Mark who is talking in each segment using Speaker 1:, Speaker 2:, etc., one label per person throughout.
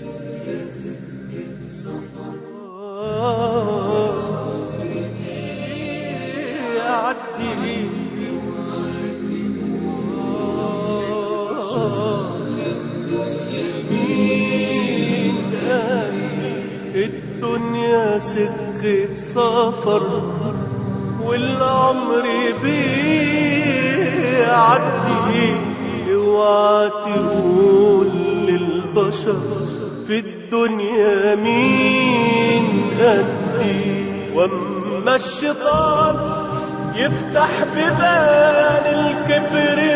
Speaker 1: الدنيا سكة سفر والعمر بيعدي، اوعى تقول للبشر في الدنيا مين قدي. واما الشيطان يفتح ببان الكبر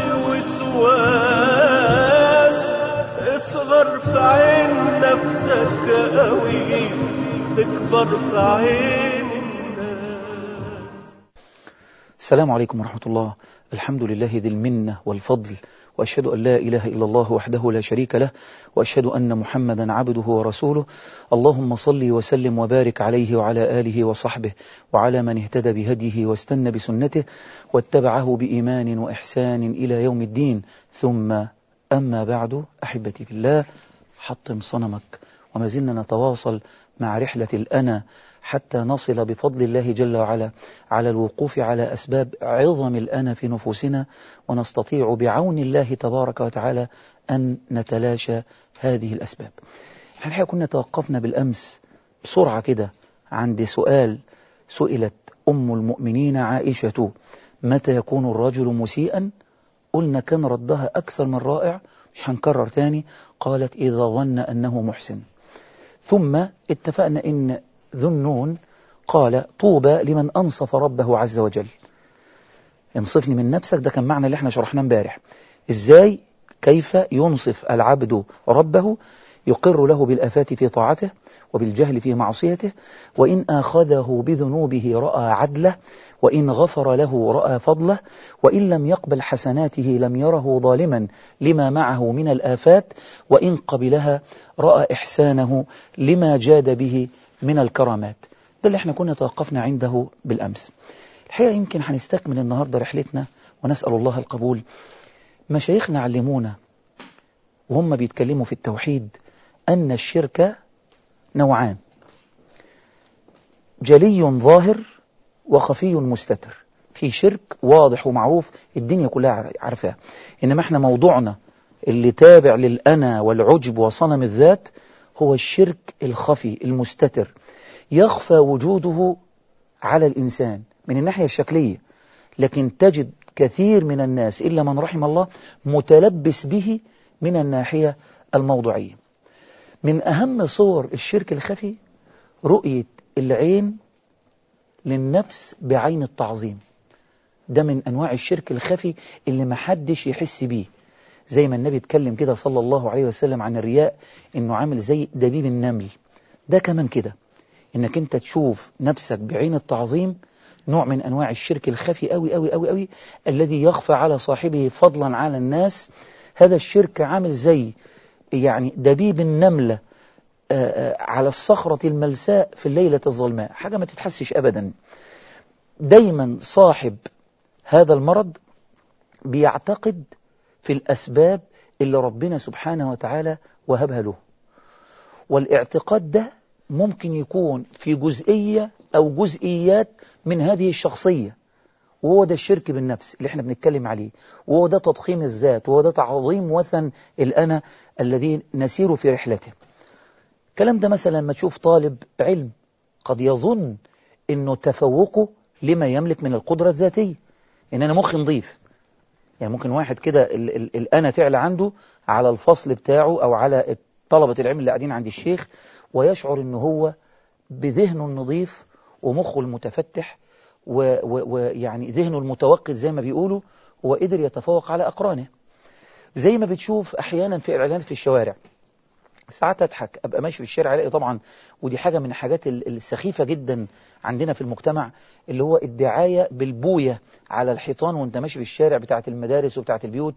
Speaker 1: والوسواس، اصغر في عين نفسك قوي تكبر في عين الناس.
Speaker 2: السلام عليكم ورحمة الله. الحمد لله ذي المنة والفضل، وأشهد أن لا إله إلا الله وحده لا شريك له، وأشهد أن محمدا عبده ورسوله. اللهم صل وسلم وبارك عليه وعلى آله وصحبه وعلى من اهتدى بهديه واستنى بسنته واتبعه بإيمان وإحسان إلى يوم الدين. ثم أما بعد، أحبتي في الله، حطم صنمك. وما زلنا نتواصل مع رحلة الأنا حتى نصل بفضل الله جل وعلا على الوقوف على أسباب عظم الأنا في نفوسنا، ونستطيع بعون الله تبارك وتعالى أن نتلاشى هذه الأسباب. الحقيقة كنا توقفنا بالأمس بسرعة كده عند سؤال سئلت أم المؤمنين عائشة: متى يكون الرجل مسيئا؟ قلنا كان ردها أكثر من رائع، مش هنكرر تاني. قالت: إذا ظن أنه محسن. ثم اتفقنا إن ذو النون قال: طوبى لمن أنصف ربه عز وجل. انصفني من نفسك، ده كان معنى اللي احنا شرحناه امبارح. ازاي كيف ينصف العبد ربه؟ يقر له بالآفات في طاعته وبالجهل في معصيته، وإن آخذه بذنوبه رأى عدله، وإن غفر له رأى فضله، وإن لم يقبل حسناته لم يره ظالما لما معه من الآفات، وإن قبلها رأى إحسانه لما جاد به من الكرامات. ده اللي احنا كنا توقفنا عنده بالأمس. الحقيقة يمكن هنستكمل النهاردة رحلتنا ونسأل الله القبول. مشايخنا علمونا وهم بيتكلموا في التوحيد أن الشرك نوعان: جلي ظاهر وخفي مستتر. في شرك واضح ومعروف الدنيا كلها عارفاه، إنما احنا موضوعنا اللي تابع للأنا والعجب وصنم الذات هو الشرك الخفي المستتر، يخفى وجوده على الإنسان من الناحية الشكلية، لكن تجد كثير من الناس إلا من رحم الله متلبس به من الناحية الموضوعية. من أهم صور الشرك الخفي رؤية العين للنفس بعين التعظيم. ده من أنواع الشرك الخفي اللي محدش يحس بيه. زي ما النبي اتكلم كده صلى الله عليه وسلم عن الرياء إنه عامل زي دبيب النمل. ده كمان كده، إنك أنت تشوف نفسك بعين التعظيم، نوع من أنواع الشرك الخفي أوي أوي أوي أوي، الذي يخفى على صاحبه فضلا على الناس. هذا الشرك عامل زي يعني دبيب النملة على الصخرة الملساء في الليلة الظلماء، حاجة ما تتحسش أبدا. دايما صاحب هذا المرض بيعتقد في الأسباب اللي ربنا سبحانه وتعالى وهبها له، والاعتقاد ده ممكن يكون في جزئية أو جزئيات من هذه الشخصية، وهو ده الشرك بالنفس اللي احنا بنتكلم عليه، وهو ده تضخيم الذات، وهو ده تعظيم وثن الأنا الذي نسير في رحلته. الكلام ده مثلا لما تشوف طالب علم قد يظن انه تفوقه لما يملك من القدرة الذاتية، ان انا مخي نظيف. يعني ممكن واحد كده الأنا تعلى عنده على الفصل بتاعه او على طلبة العلم اللي قاعدين عند الشيخ، ويشعر انه هو بذهنه النظيف ومخه المتفتح ويعني ذهنه المتوقد زي ما بيقولوا، هو قدر يتفوق على أقرانه. زي ما بتشوف أحيانا في الإعلانات في الشوارع، ساعات أضحك أبقى ماشي في الشارع ألاقي طبعا، ودي حاجة من الحاجات السخيفة جدا عندنا في المجتمع، اللي هو الدعاية بالبوية على الحيطان وانت ماشي في الشارع بتاعة المدارس وبتاعة البيوت.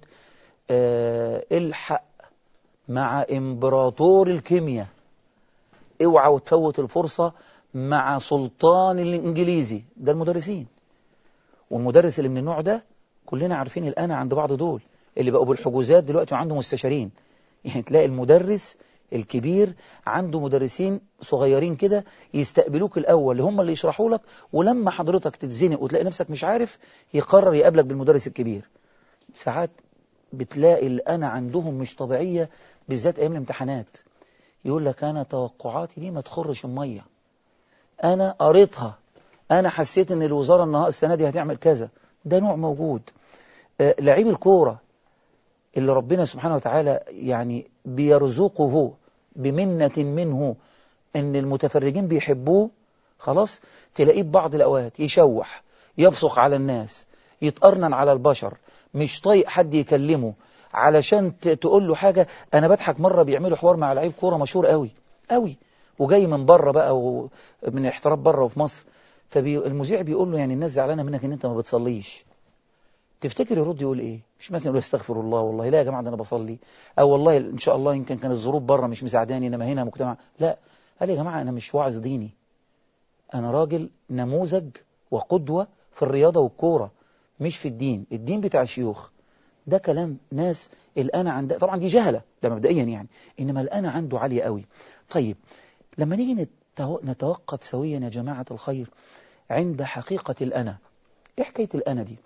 Speaker 2: الحق مع إمبراطور الكيمياء، اوعى وتفوت الفرصة مع سلطان الإنجليزي. ده المدرسين، والمدرس اللي من النوع ده كلنا عارفين الآن عند بعض دول اللي بقوا بالحجوزات دلوقتي وعنده مستشارين. يعني تلاقي المدرس الكبير عنده مدرسين صغيرين كده يستقبلوك الأول، هم اللي يشرحوا لك، ولما حضرتك تتزنق وتلاقي نفسك مش عارف يقرر يقابلك بالمدرس الكبير. ساعات بتلاقي الأنا عندهم مش طبيعية، بالذات أيام الامتحانات. يقول لك أنا توقعاتي دي ما تخرش المية، أنا قريتها، أنا حسيت إن الوزارة السنة دي هتعمل كذا. ده نوع موجود. لعيب الكورة اللي ربنا سبحانه وتعالى يعني بيرزقه بمنة منه إن المتفرجين بيحبوه، خلاص تلاقيه ببعض الأوقات يشوح، يبصق على الناس، يتقرنن على البشر، مش طايق حد يكلمه علشان تقول له حاجة. أنا بضحك مرة بيعملوا حوار مع لعيب كورة مشهور قوي قوي وجاي من بره بقى ومن احتراف بره وفي مصر، فالمذيع بيقول له يعني الناس زعلانة منك إن أنت ما بتصليش. تفتكر يرد يقول ايه؟ مش مثلا يقول استغفر الله والله لا يا جماعه ده انا بصلي، او والله ان شاء الله يمكن كان الظروف بره مش مساعداني انما هنا مجتمع. لا، قال يا جماعه انا مش واعظ ديني، انا راجل نموذج وقدوه في الرياضه والكوره، مش في الدين. الدين بتاع الشيوخ. ده كلام ناس الآن عندها، طبعا دي جهله ده مبدئيا يعني، انما الآن عنده عاليه قوي. طيب لما نيجي نتوقف سويا يا جماعه الخير عند حقيقه الأنا. ايه حكايه الأنا دي؟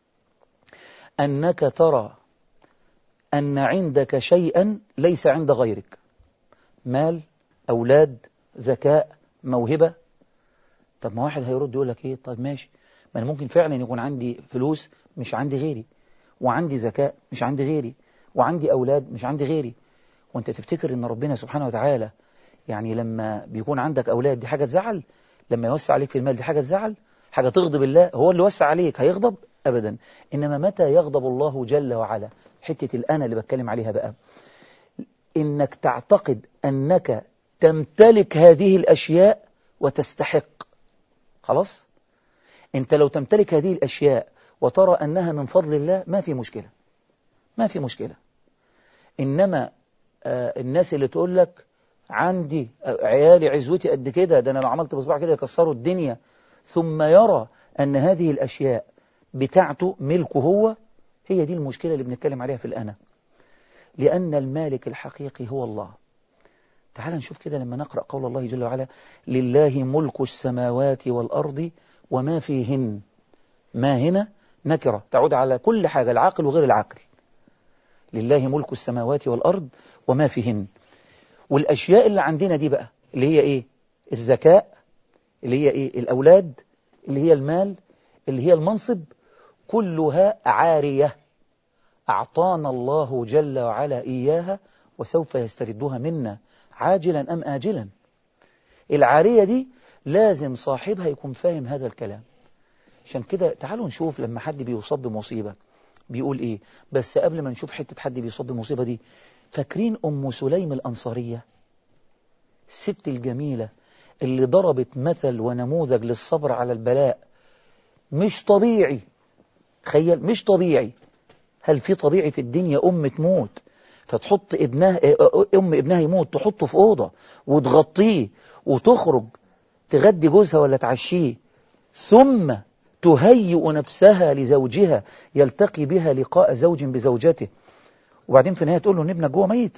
Speaker 2: أنك ترى أن عندك شيئا ليس عند غيرك، مال، أولاد، ذكاء، موهبة. طب ما واحد هيرد يقول لك إيه؟ طيب ماشي، ما أنا ممكن فعلا يكون عندي فلوس مش عندي غيري، وعندي ذكاء مش عندي غيري، وعندي أولاد مش عندي غيري. وأنت تفتكر أن ربنا سبحانه وتعالى يعني لما بيكون عندك أولاد دي حاجة تزعل؟ لما يوسع عليك في المال دي حاجة تزعل؟ حاجة تغضب الله؟ هو اللي وسع عليك هيغضب؟ أبدا. إنما متى يغضب الله جل وعلا؟ حتة الأنا اللي بتكلم عليها بقى، إنك تعتقد أنك تمتلك هذه الأشياء وتستحق. خلاص؟ أنت لو تمتلك هذه الأشياء وترى أنها من فضل الله ما في مشكلة، ما في مشكلة. إنما الناس اللي تقول لك عندي عيالي عزوتي قد كده، ده أنا لو عملت بصباع كده يكسروا الدنيا، ثم يرى أن هذه الأشياء بتاعته ملكه هو، هي دي المشكلة اللي بنتكلم عليها في الأنا. لأن المالك الحقيقي هو الله. تعال نشوف كده لما نقرأ قول الله جل وعلا: لله ملك السماوات والأرض وما فيهن. ما هنا نكرة تعود على كل حاجة، العاقل وغير العاقل. لله ملك السماوات والأرض وما فيهن. والأشياء اللي عندنا دي بقى اللي هي إيه؟ الذكاء، اللي هي إيه؟ الأولاد، اللي هي المال، اللي هي المنصب، كلها عارية أعطانا الله جل وعلا إياها وسوف يستردها منا عاجلا أم آجلا. العارية دي لازم صاحبها يكون فاهم هذا الكلام. عشان كده تعالوا نشوف لما حد بيصاب بمصيبة بيقول إيه. بس قبل ما نشوف حتة حد بيصاب بمصيبة دي، فاكرين أم سليم الأنصارية الست الجميلة اللي ضربت مثل ونموذج للصبر على البلاء مش طبيعي؟ تخيل، مش طبيعي. هل في طبيعي في الدنيا أم تموت فتحط ابنها، أم ابنها يموت تحطه في أوضة وتغطيه وتخرج تغدي جوزها ولا تعشيه، ثم تهيئ نفسها لزوجها يلتقي بها لقاء زوج بزوجته، وبعدين في النهاية تقول له إن ابنك جوه ميت؟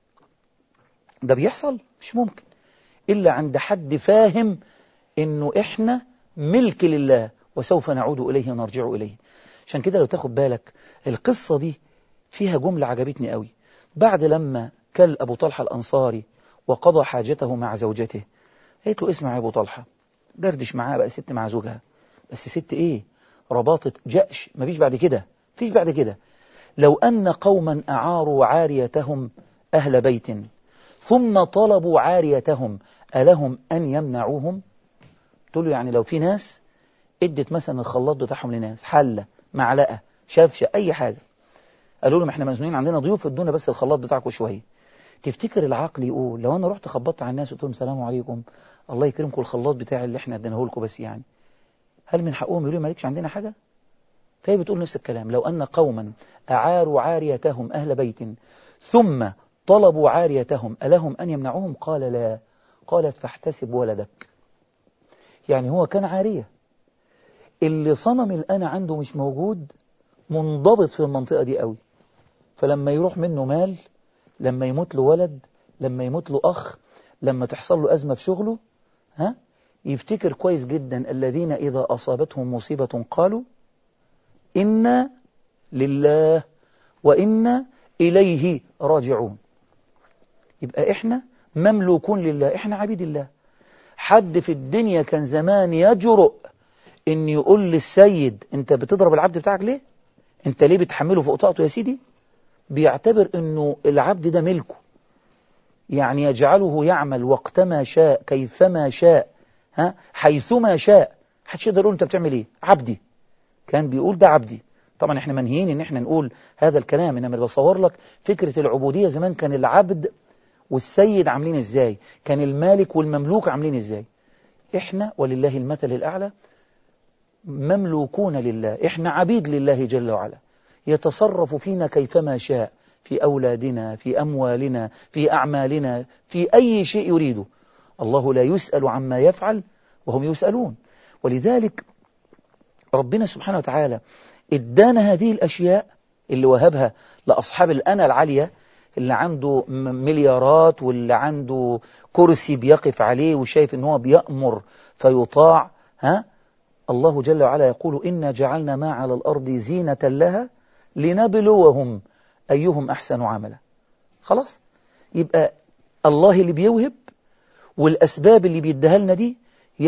Speaker 2: ده بيحصل؟ مش ممكن إلا عند حد فاهم إنه إحنا ملك لله وسوف نعود إليه ونرجع إليه. عشان كده لو تاخد بالك القصة دي فيها جملة عجبتني قوي. بعد لما كل أبو طلحة الأنصاري وقضى حاجته مع زوجته، قالت له: اسمع يا أبو طلحة، دردش معاه بقى ست مع زوجها. بس ست إيه؟ رباطة جأش، ما فيش بعد كده، فيش بعد كده. لو أن قوما أعاروا عاريتهم أهل بيت ثم طلبوا عاريتهم ألهم أن يمنعوهم؟ تقول له يعني لو في ناس ادت مثلا الخلاط بتاعهم لناس، حلة، معلقة، شفشة، أي حاجة، قالوا لهم احنا مزنوقين عندنا ضيوف ادونا بس الخلاط بتاعكم شوية، تفتكر العقل يقول لو انا رحت خبطت على الناس وقلت لهم السلام عليكم الله يكرمكم الخلاط بتاعي اللي احنا اديناه لكم بس، يعني هل من حقهم يقولوا مالكش عندنا حاجة؟ فهي بتقول نفس الكلام. لو أن قوما أعاروا عاريتهم أهل بيت ثم طلبوا عاريتهم ألهم أن يمنعوهم؟ قال لا. قالت: فاحتسب ولدك. يعني هو كان عارية، اللي صنم الأنا عنده مش موجود، منضبط في المنطقة دي قوي، فلما يروح منه مال، لما يموت له ولد، لما يموت له أخ، لما تحصل له أزمة في شغله، يفتكر كويس جدا الذين إذا أصابتهم مصيبة قالوا إنا لله وإنا إليه راجعون. يبقى إحنا مملوكون لله، إحنا عبيد الله. حد في الدنيا كان زمان يجرؤ إن يقول للسيد أنت بتضرب العبد بتاعك ليه؟ أنت ليه بتحمله فوق طاقته يا سيدي؟ بيعتبر إنه العبد ده ملكه، يعني يجعله يعمل وقتما شاء كيفما شاء حيثما شاء. محدش يقدر يقول أنت بتعمل إيه؟ عبدي. كان بيقول ده عبدي. طبعا احنا منهيين ان احنا نقول هذا الكلام، انما بصور لك فكرة العبودية زمان كان العبد والسيد عاملين ازاي، كان المالك والمملوك عاملين ازاي. احنا ولله المثل الأعلى مملوكون لله، احنا عبيد لله جل وعلا، يتصرف فينا كيفما شاء، في أولادنا، في أموالنا، في أعمالنا، في أي شيء يريده. الله لا يسأل عما يفعل وهم يسألون. ولذلك ربنا سبحانه وتعالى ادانا هذه الأشياء اللي وهبها لأصحاب الأنا العالية، اللي عنده مليارات واللي عنده كرسي بيقف عليه وشايف ان هو بيأمر فيطاع. الله جل وعلا يقول إنا جعلنا ما على الأرض زينة لها لنبلوهم أيهم أحسن عملا. خلاص، يبقى الله اللي بيوهب، والأسباب اللي بيديها لنا دي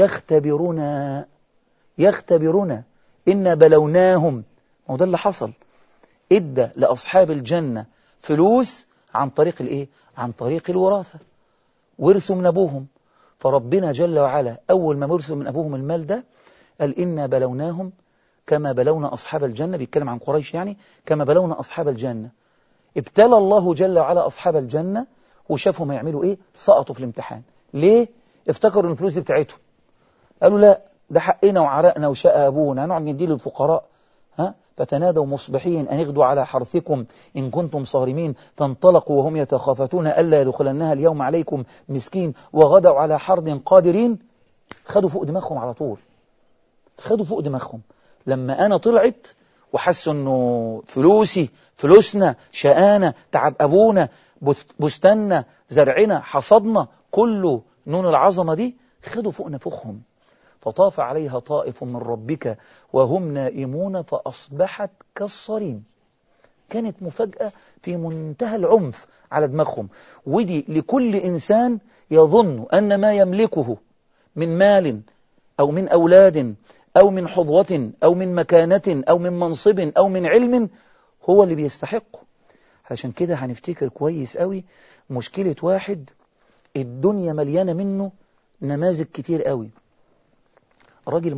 Speaker 2: يختبرنا إنا بلوناهم. وده اللي حصل، ادى لأصحاب الجنة فلوس عن طريق الايه؟ عن طريق الوراثة، ورثوا من أبوهم. فربنا جل وعلا أول ما ورثوا من أبوهم المال ده قال إنا بلوناهم كما بلونا أصحاب الجنة، بيتكلم عن قريش يعني، كما بلونا أصحاب الجنة. ابتلى الله جل وعلا أصحاب الجنة وشافهم يعملوا إيه؟ سقطوا في الامتحان. ليه؟ افتكروا إن الفلوس دي بتاعتهم، قالوا لا ده حقنا وعرقنا وشقى أبونا، هنقعد نديه للفقراء. فتنادوا مصبحين أن اغدوا على حرثكم إن كنتم صارمين، فانطلقوا وهم يتخافتون ألا يدخلنها اليوم عليكم مسكين، وغدوا على حرد قادرين. خدوا فوق دماغهم على طول، خدوا فوق دماغهم. لما أنا طلعت وحسوا أنه فلوسنا شقانا تعب أبونا بستنا زرعنا حصدنا كله نون العظمة دي، خدوا فوق نفوخهم. فطاف عليها طائف من ربك وهم نائمون فأصبحت كالصريم. كانت مفاجأة في منتهى العنف على دماغهم. ودي لكل إنسان يظن أن ما يملكه من مال أو من أولاد أو من حظوة أو من مكانة أو من منصب أو من علم هو اللي بيستحقه. عشان كده هنفتكر كويس قوي مشكلة واحد الدنيا مليانة منه نماذج كتير قوي. راجل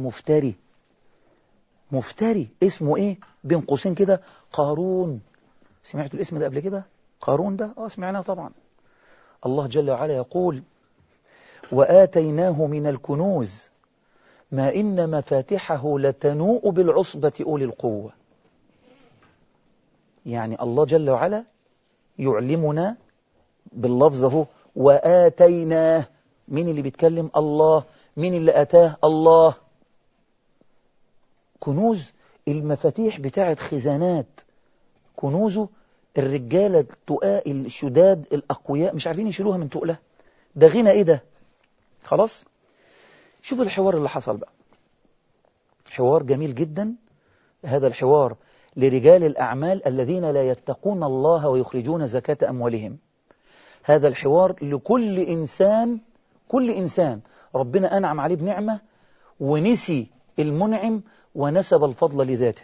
Speaker 2: مفتري اسمه ايه بين قوسين كده؟ قارون. سمعتوا الاسم ده قبل كده؟ قارون ده سمعناه طبعا. الله جل وعلا يقول وآتيناه من الكنوز ما إن مفاتحه لتنوء بالعصبة أولي القوة. يعني الله جل وعلا يعلمنا باللفظ وآتيناه. مين اللي بيتكلم؟ الله. مين اللي أتاه؟ الله. كنوز، المفاتيح بتاعت خزانات، كنوزه الرجالة التقاء الشداد الأقوياء مش عارفين يشيلوها من تقلها. ده غنى إيه ده؟ خلاص، شوف الحوار اللي حصل بقى، حوار جميل جدا. هذا الحوار لرجال الأعمال الذين لا يتقون الله ويخرجون زكاة أموالهم. هذا الحوار لكل إنسان، كل إنسان ربنا أنعم عليه بنعمة ونسي المنعم ونسب الفضل لذاته.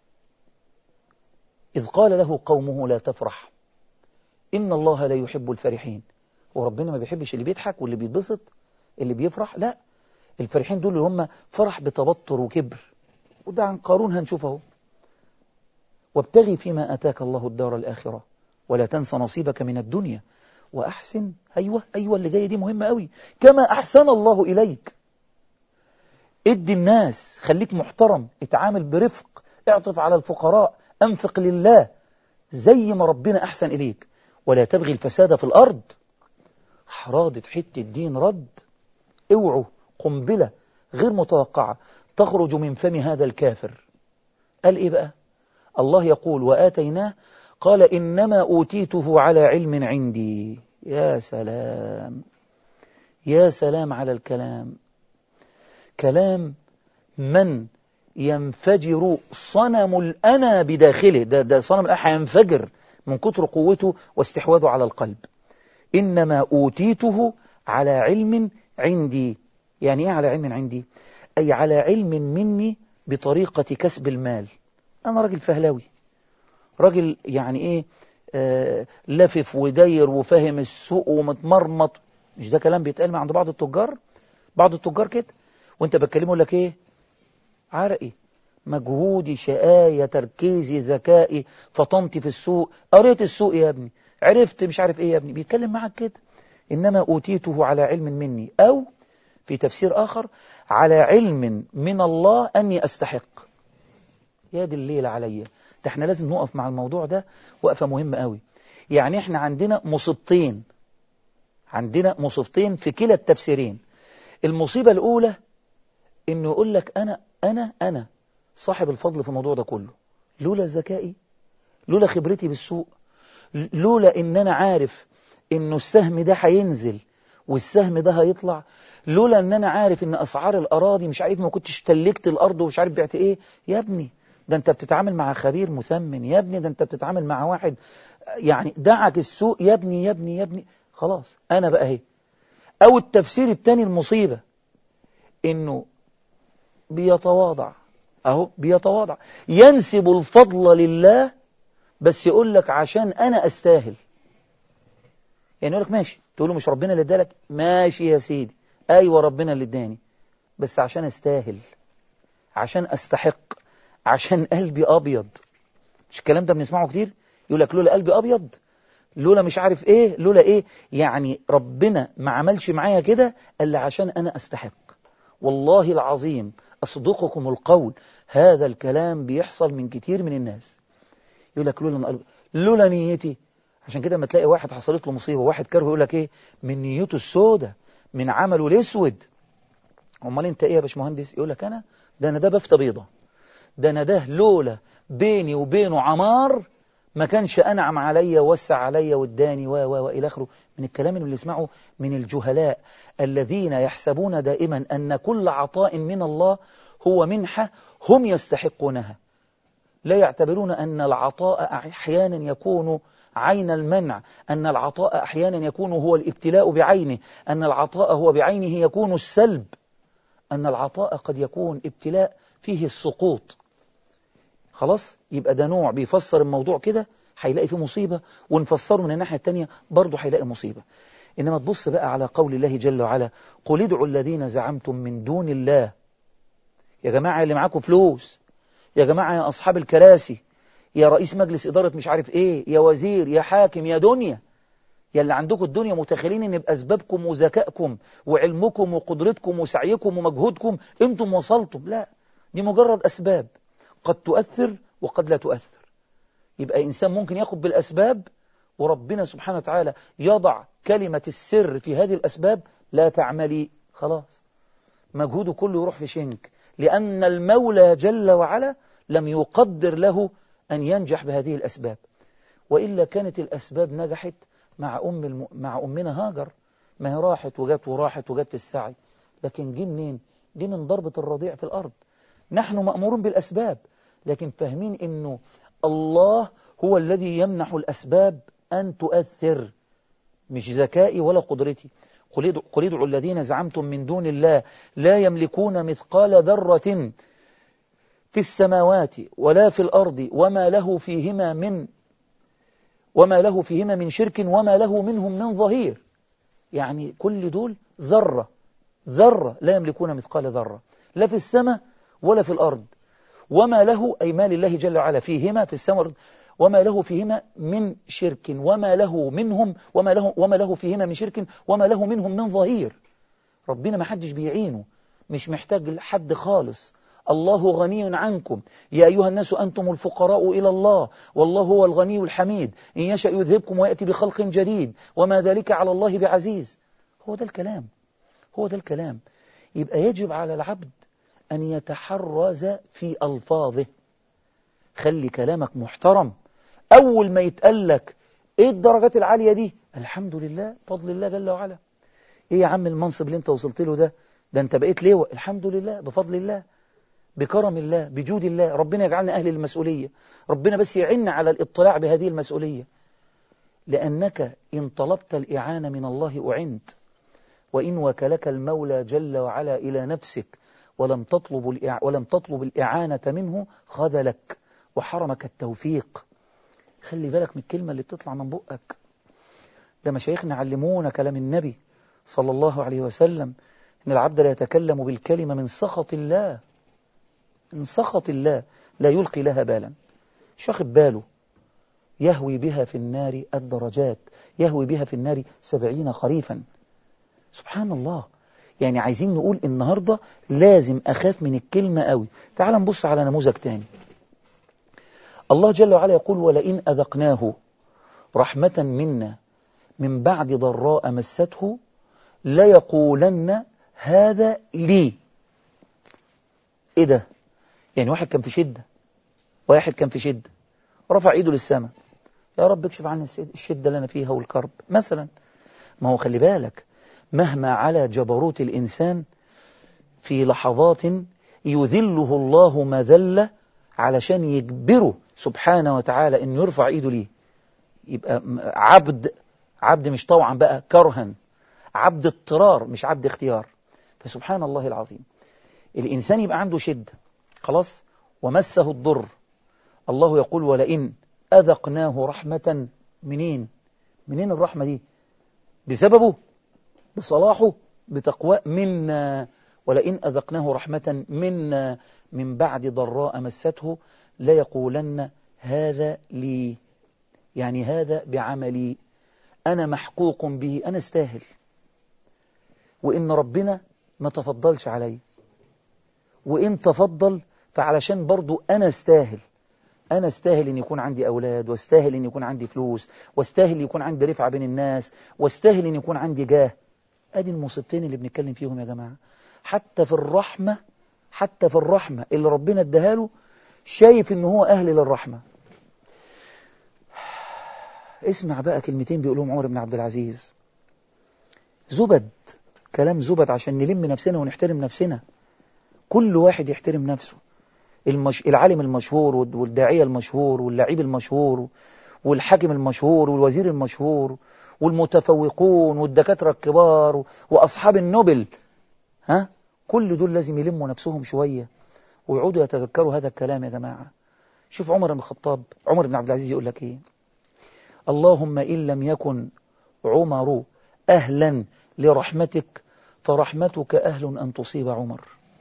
Speaker 2: إذ قال له قومه لا تفرح إن الله لا يحب الفرحين. وربنا ما بيحبش اللي بيضحك واللي بيتبسط اللي بيفرح، لا، الفرحين دول اللي هم فرح بتبطر وكبر. وده عن قارون هنشوفه. وابتغي فيما أتاك الله الدار الآخرة ولا تنس نصيبك من الدنيا وأحسن. أيوة اللي جاية دي مهمة قوي. كما أحسن الله إليك. ادي الناس، خليك محترم، اتعامل برفق، اعطف على الفقراء، أنفق لله زي ما ربنا أحسن إليك. ولا تبغي الفساد في الأرض. حرادة حتة الدين رد. اوعوا قنبلة غير متوقعة تخرج من فم هذا الكافر. قال إيه بقى؟ الله يقول وآتيناه، قال إنما أوتيته على علم عندي. يا سلام، يا سلام على الكلام. كلام من ينفجر صنم الأنا بداخله. ده صنم الأنا هينفجر من كتر قوته واستحواذه على القلب. إنما أوتيته على علم عندي. يعني إيه على علم عندي؟ أي على علم مني بطريقة كسب المال. أنا راجل فهلاوي، راجل يعني إيه، لفف وداير وفاهم السوق ومتمرمط. مش ده كلام بيتقال عند بعض التجار؟ بعض التجار كده، وانت بتكلمه لك ايه؟ عرقي، مجهودي، شقاية، تركيزي، ذكائي، فطنتي في السوق، قريت السوق يا ابني، عرفت مش عارف ايه يا ابني. بيتكلم معك كده. انما اوتيته على علم مني، او في تفسير اخر على علم من الله اني استحق. يا دي الليلة عليا. ده احنا لازم نقف مع الموضوع ده وقفة مهمة قوي. يعني احنا عندنا مصيبتين، عندنا مصيبتين في كلا التفسيرين. المصيبة الأولى إنه يقول لك أنا صاحب الفضل في الموضوع ده كله، لولا ذكائي، لولا خبرتي بالسوق، لولا إن أنا عارف إنه السهم ده هينزل والسهم ده هيطلع، لولا إن أنا عارف إن أسعار الأراضي مش عارف، ما كنتش تلكت الأرض ومش عارف بعت إيه. يا ابني ده أنت بتتعامل مع خبير مثمن. يا ابني ده أنت بتتعامل مع واحد يعني دعك السوق. يا ابني يا ابني يا ابني، خلاص أنا بقى اهي. أو التفسير الثاني المصيبة إنه بيتواضع، أهو بيتواضع، ينسب الفضل لله، بس يقول لك عشان أنا أستاهل. يعني يقول لك ماشي، تقول له مش ربنا اللي ادالك؟ ماشي يا سيدي، أيوة ربنا اللي اداني، بس عشان أستاهل، عشان أستحق، عشان قلبي أبيض. مش الكلام ده بنسمعه كتير؟ يقول لك لولا قلبي أبيض، لولا مش عارف إيه، لولا إيه. يعني ربنا ما عملش معايا كده إلا عشان أنا أستحق. والله العظيم أصدقكم القول، هذا الكلام بيحصل من كتير من الناس. يقول لك لولا نيتي. عشان كده لما تلاقي واحد حصلت له مصيبة واحد كره، يقول لك ايه؟ من نيته السودة، من عمله الاسود. امال انت ايه يا باشمهندس؟ يقول لك انا ده بفتة بيضة، ده لولا بيني وبينه عمار ما كانش انعم عليا ووسع عليا واداني والى اخره. من الكلام اللي بنسمعه من الجهلاء الذين يحسبون دائما ان كل عطاء من الله هو منحة هم يستحقونها. لا يعتبرون أن العطاء أحيانا يكون عين المنع، أن العطاء أحيانا يكون هو الابتلاء بعينه، أن العطاء هو بعينه يكون السلب، أن العطاء قد يكون ابتلاء فيه السقوط. خلاص، يبقى ده نوع بيفسر الموضوع كده هيلاقي فيه مصيبة، ونفسره من الناحية التانية برضه هيلاقي مصيبة. إنما تبص بقى على قول الله جل وعلا: قل ادعوا الذين زعمتم من دون الله. يا جماعة اللي معاكم فلوس، يا جماعة يا أصحاب الكراسي، يا رئيس مجلس إدارة مش عارف إيه، يا وزير، يا حاكم، يا دنيا، يا اللي عندكم الدنيا، متخيلين إن بأسبابكم وذكائكم وعلمكم وقدرتكم وسعيكم ومجهودكم أنتم وصلتم. لا، دي مجرد أسباب قد تؤثر وقد لا تؤثر. يبقى إنسان ممكن ياخد بالأسباب وربنا سبحانه وتعالى يضع كلمة السر في هذه الأسباب: لا تعملي، خلاص مجهوده كله يروح في شنك، لأن المولى جل وعلا لم يقدر له أن ينجح بهذه الأسباب. وإلا كانت الأسباب نجحت مع أمنا هاجر، ما هي راحت وجت وراحت وجت في السعي، لكن جه منين؟ جه من ضربة الرضيع في الأرض. نحن مأمورون بالأسباب، لكن فاهمين إنه الله هو الذي يمنح الأسباب أن تؤثر، مش ذكائي ولا قدرتي. قل ادعوا الذين زعمتم من دون الله لا يملكون مثقال ذرة في السماوات ولا في الأرض وما له فيهما من شرك وما له منهم من ظهير. يعني كل دول ذرة لا يملكون مثقال ذرة، لا في السماء ولا في الأرض. وما له، أي ما لله جل وعلا فيهما في السماء، وما له فيهما من شرك وما له فيهما من شرك وما له منهم من ظهير. ربنا ما حدش بيعينه، مش محتاج لحد خالص. الله غني عنكم يا أيها الناس أنتم الفقراء إلى الله والله هو الغني الحميد إن يشأ يذهبكم ويأتي بخلق جديد وما ذلك على الله بعزيز. هو ده الكلام. يبقى يجب على العبد أن يتحرز في ألفاظه. خلي كلامك محترم. أول ما يتقلك إيه الدرجات العالية دي؟ الحمد لله، فضل الله جل وعلا. ايه يا عم المنصب اللي انت وصلت له ده انت بقيت لواء، الحمد لله، بفضل الله، بكرم الله، بجود الله. ربنا يجعلنا أهل المسؤولية، ربنا بس يعنا على الاطلاع بهذه المسؤولية، لأنك إن طلبت الإعانة من الله أعنت، وإن وكلك المولى جل وعلا إلى نفسك ولم تطلب الإعانة منه خذلك وحرمك التوفيق. خلي بالك من الكلمة اللي بتطلع من بقك. ده مشايخنا علمونا كلام النبي صلى الله عليه وسلم إن العبد لا يتكلم بالكلمة من سخط الله، من سخط الله لا يلقي لها بالا، مش واخد باله، يهوي بها في النار الدرجات، يهوي بها في النار 70 خريفا. سبحان الله. يعني عايزين نقول النهاردة لازم أخاف من الكلمة قوي. تعال نبص على نموذج تاني. الله جل وعلا يقول ولئن أذقناه رحمة منا من بعد ضراء مسته ليقولن هذا لي. ايه ده؟ يعني واحد كان في شدة رفع ايده للسماء، يا رب اكشف عني الشدة اللي انا فيها والكرب مثلا. ما هو خلي بالك، مهما على جبروت الإنسان في لحظات يذله الله مذلة علشان يجبره سبحانه وتعالى انه يرفع ايده ليه. يبقى عبد مش طوعا بقى، كرها، عبد اضطرار مش عبد اختيار. فسبحان الله العظيم، الإنسان يبقى عنده شدة خلاص ومسه الضر، الله يقول ولئن أذقناه رحمة. منين الرحمة دي؟ بسببه، بصلاحه، بتقوى منا. ولئن أذقناه رحمة منا من بعد ضراء مسته ليقولن هذا لي، يعني هذا بعملي، أنا محقوق به، أنا استاهل. وإن ربنا ما تفضلش علي، وإن تفضل فعلشان برضو أنا استاهل أن يكون عندي أولاد، واستاهل أن يكون عندي فلوس، واستاهل أن يكون عندي رفعة بين الناس، واستاهل أن يكون عندي جاه. أدي المصيبتين اللي بنتكلم فيهم يا جماعة. حتى في الرحمة اللي ربنا اداها له شايف أنه هو أهل للرحمة. اسمع بقى كلمتين بيقولهم عمر بن عبد العزيز، زبد، كلام زبد عشان نلم نفسنا ونحترم نفسنا. كل واحد يحترم نفسه. العالم المشهور والداعية المشهور واللعيب المشهور والحاكم المشهور والوزير المشهور والمتفوقون والدكاترة الكبار وأصحاب النوبل، كل دول لازم يلموا نفسهم شوية ويعودوا يتذكروا هذا الكلام يا جماعة. شوف عمر بن عبد العزيز يقول لك إيه؟ اللهم إن لم يكن عمر أهلا لرحمتك فرحمتك أهل أن تصيب عمر.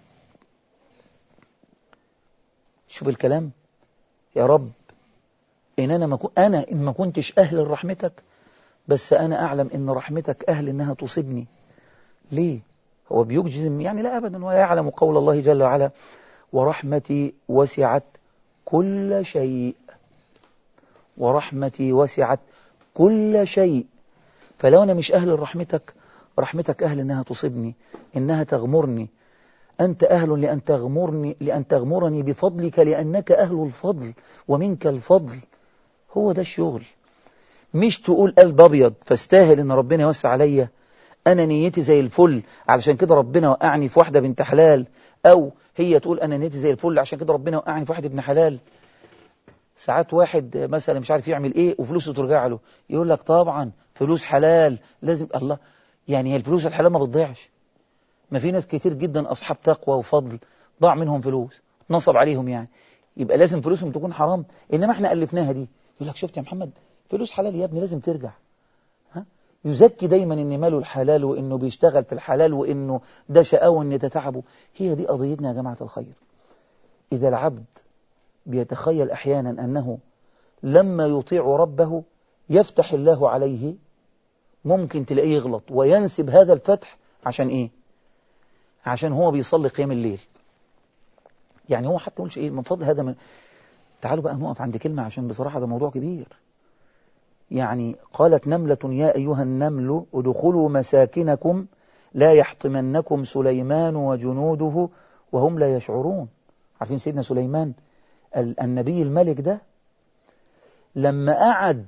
Speaker 2: شوف الكلام، يا رب إن ما كنتش أهل لرحمتك، بس أنا أعلم إن رحمتك أهل إنها تصيبني. ليه؟ هو بيجزم يعني؟ لا أبدا. ويعلم قول الله جل وعلا ورحمتي وسعت كل شيء، ورحمتي وسعت كل شيء. فلو أنا مش أهل رحمتك أهل إنها تصيبني، إنها تغمرني. أنت أهل لأن تغمرني بفضلك، لأنك أهل الفضل ومنك الفضل. هو ده الشغل، مش تقول قلب أبيض فاستاهل إن ربنا يوسع عليا، أنا نيتي زي الفل علشان كده ربنا وقعني في واحدة بنت حلال، أو هي تقول أنا نيتي زي الفل عشان كده ربنا وقعني في واحد ابن حلال. ساعات واحد مثلا مش عارف يعمل إيه وفلوسه ترجع له، يقول لك طبعا فلوس حلال لازم. الله، يعني هي الفلوس الحلال ما بتضيعش؟ ما في ناس كتير جدا أصحاب تقوى وفضل ضاع منهم فلوس، نصب عليهم يعني، يبقى لازم فلوسهم تكون حرام؟ إنما احنا ألفناها دي. يقول لك شفت يا محمد فلوس حلال يا ابني لازم ترجع. يزكي دايما إن ماله الحلال وإنه بيشتغل في الحلال وإنه ده شقاوة إن تتعبه. هي دي قضيتنا يا جماعة الخير. إذا العبد بيتخيل أحيانا أنه لما يطيع ربه يفتح الله عليه، ممكن تلاقيه يغلط وينسب هذا الفتح عشان إيه؟ عشان هو بيصلي قيام الليل. يعني هو حتى يقولش إيه من فضل هذا تعالوا بقى نقف عند كلمة عشان بصراحة ده موضوع كبير. يعني قالت نملة يا أيها النمل ادخلوا مساكنكم لا يحطمنكم سليمان وجنوده وهم لا يشعرون. عارفين سيدنا سليمان النبي الملك ده لما قعد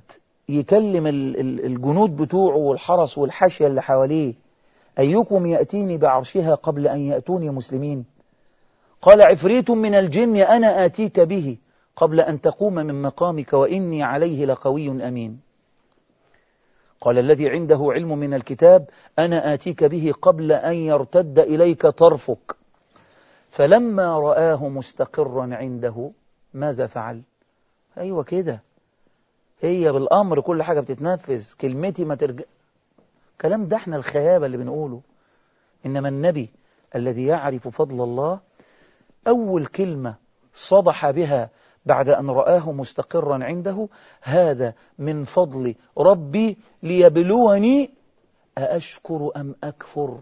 Speaker 2: يكلم الجنود بتوعه والحرس والحاشية اللي حواليه: أيكم يأتيني بعرشها قبل أن يأتوني مسلمين؟ قال: عفريت من الجن أنا آتيك به قبل أن تقوم من مقامك وإني عليه لقوي أمين. قال: الذي عنده علم من الكتاب أنا آتيك به قبل أن يرتد إليك طرفك. فلما رآه مستقرا عنده ماذا فعل؟ أيوة كده، هي بالأمر كل حاجة بتتنفذ، كلمتي ما ترجع. كلام ده احنا الخيابة اللي بنقوله. إنما النبي الذي يعرف فضل الله أول كلمة صدح بها بعد أن رآه مستقرا عنده: هذا من فضل ربي ليبلوني أأشكر أم أكفر.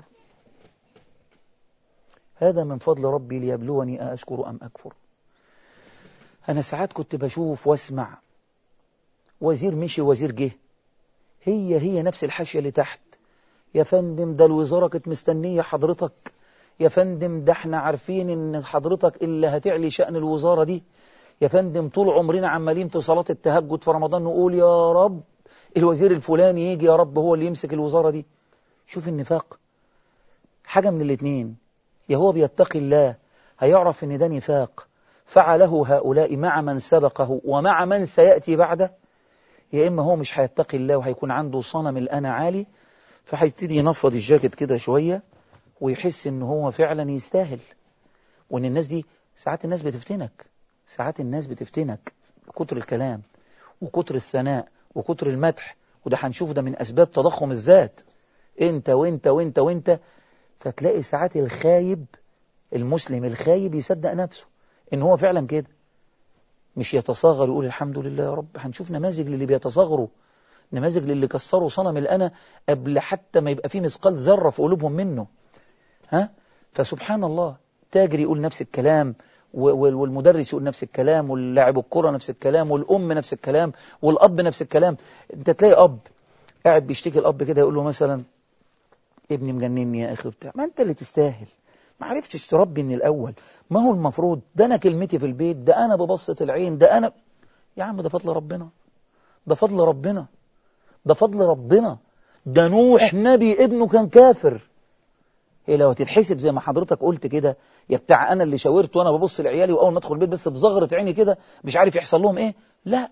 Speaker 2: هذا من فضل ربي ليبلوني أأشكر أم أكفر. أنا ساعات كنت بشوف واسمع وزير مشي وزير جه، هي نفس الحاشية اللي تحت: يا فندم ده الوزارة كانت مستنية حضرتك، يا فندم ده احنا عارفين ان حضرتك اللي هتعلي شأن الوزارة دي، يا فندم طول عمرنا عمالين في صلاة التهجد في رمضان نقول يا رب الوزير الفلاني يجي، يا رب هو اللي يمسك الوزارة دي. شوف النفاق، حاجة من الاتنين: يا هو بيتقي الله هيعرف ان ده نفاق فعله هؤلاء مع من سبقه ومع من سيأتي بعده، يا إما هو مش هيتقي الله وهيكون عنده صنم الأنا عالي، فهيبتدي ينفض الجاكيت كده شوية ويحس إن هو فعلا يستاهل. وإن الناس دي ساعات الناس بتفتنك، ساعات الناس بتفتنك بكتر الكلام وكتر الثناء وكتر المدح، وده هنشوف ده من أسباب تضخم الذات. أنت وأنت وأنت وأنت، فتلاقي ساعات الخايب، المسلم الخايب يصدق نفسه إن هو فعلا كده، مش يتصاغر يقول الحمد لله يا رب. هنشوف نماذج للي بيتصاغروا، نماذج للي كسروا صنم الأنا قبل حتى ما يبقى فيه مثقال ذرة في قلوبهم منه. فسبحان الله، تاجر يقول نفس الكلام، والمدرس يقول نفس الكلام، واللاعب الكرة نفس الكلام، والأم نفس الكلام، والأب نفس الكلام. انت تلاقي أب قاعد بيشتكي الأب كده يقول له مثلا: ابني مجنني يا أخي وبتاع. ما أنت اللي تستاهل، ما عرفتش تربي من الأول. ما هو المفروض ده أنا كلمتي في البيت، ده أنا ببصة العين، ده أنا. يا عم ده فضل ربنا، ده فضل ربنا، ده فضل ربنا. ده نوح نبي ابنه كان كافر. هي لو تتحسب زي ما حضرتك قلت كده، يا بتاع أنا اللي شاورت وأنا ببص لعيالي وأول ما أدخل البيت بس بزغرة عيني كده مش عارف يحصل لهم إيه. لا،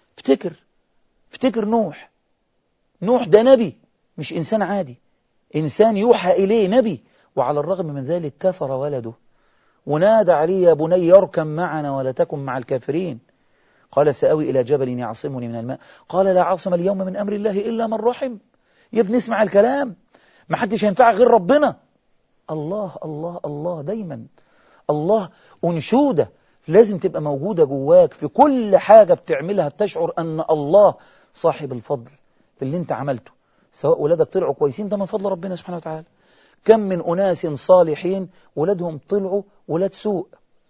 Speaker 2: افتكر نوح ده نبي، مش إنسان عادي، إنسان يوحى إليه نبي، وعلى الرغم من ذلك كفر ولده ونادى عليه: يا بني يركب معنا ولا تكن مع الكافرين. قال: سأوي إلى جبل يعصمني من الماء. قال: لا عاصم اليوم من أمر الله إلا من رحم. يا ابني اسمع الكلام، ما حدش ينفع غير ربنا. الله الله الله، دايما الله أنشودة لازم تبقى موجودة جواك في كل حاجة بتعملها، تشعر أن الله صاحب الفضل في اللي انت عملته. سواء ولادك طلعوا كويسين ده من فضل ربنا سبحانه وتعالى. كم من أناس صالحين ولادهم طلعوا ولاد سوء.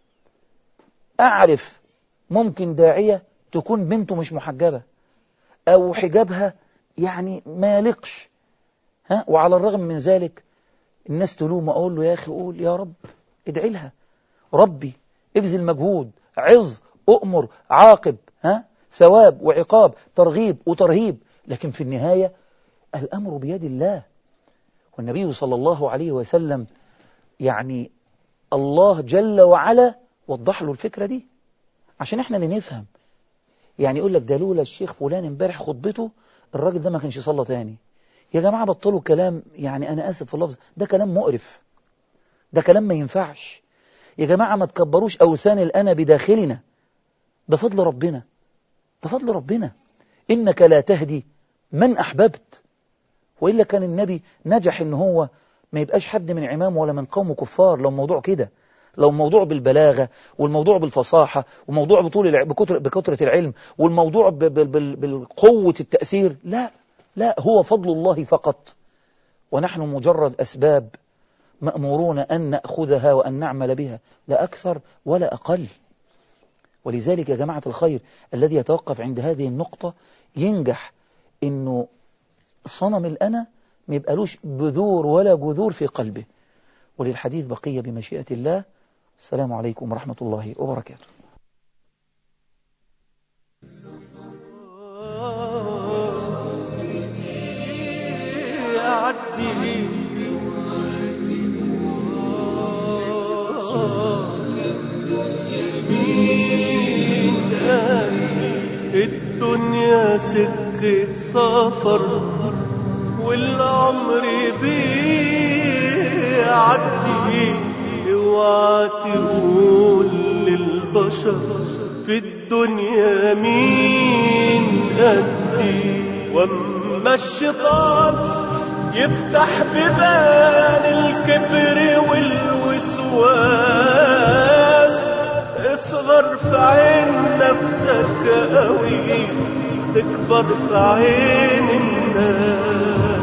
Speaker 2: أعرف ممكن داعية تكون بنته مش محجبة أو حجابها يعني ما يليقش، وعلى الرغم من ذلك الناس تلوم. أقول له: يا أخي قول يا رب، ادعي لها، ربي ابذل مجهود، عظ، أؤمر، عاقب، ثواب وعقاب، ترغيب وترهيب، لكن في النهاية الأمر بيد الله. والنبي صلى الله عليه وسلم يعني الله جل وعلا وضح له الفكرة دي عشان احنا اللي نفهم. يعني يقول لك: ده لولا الشيخ فلان امبارح خطبته الراجل ده ما كانش يصلى تاني. يا جماعة بطلوا كلام، يعني أنا آسف في اللفظ، ده كلام مقرف، ده كلام ما ينفعش. يا جماعة ما تكبروش أوثان الأنا بداخلنا، ده فضل ربنا، ده فضل ربنا. إنك لا تهدي من أحببت. وإلا كان النبي نجح إن هو ما يبقاش حد من عمامه ولا من قومه كفار. لو موضوع كده، لو موضوع بالبلاغة والموضوع بالفصاحة والموضوع بكثرة العلم والموضوع بالقوة التأثير، لا هو فضل الله فقط، ونحن مجرد أسباب مأمورون أن نأخذها وأن نعمل بها، لا أكثر ولا أقل. ولذلك يا جماعة الخير الذي يتوقف عند هذه النقطة ينجح إنه صنم الأنا ما يبقالوش بذور ولا جذور في قلبه. وللحديث بقية بمشيئة الله. السلام عليكم ورحمة الله وبركاته.
Speaker 1: يعدي مين قال الدنيا سكة سفر والعمر بيعدي اوعى تقول للبشر في الدنيا مين قدي واما الشيطان يفتح ببان الكبر والوسواس اصغر في عين نفسك قوي تكبر في عين الناس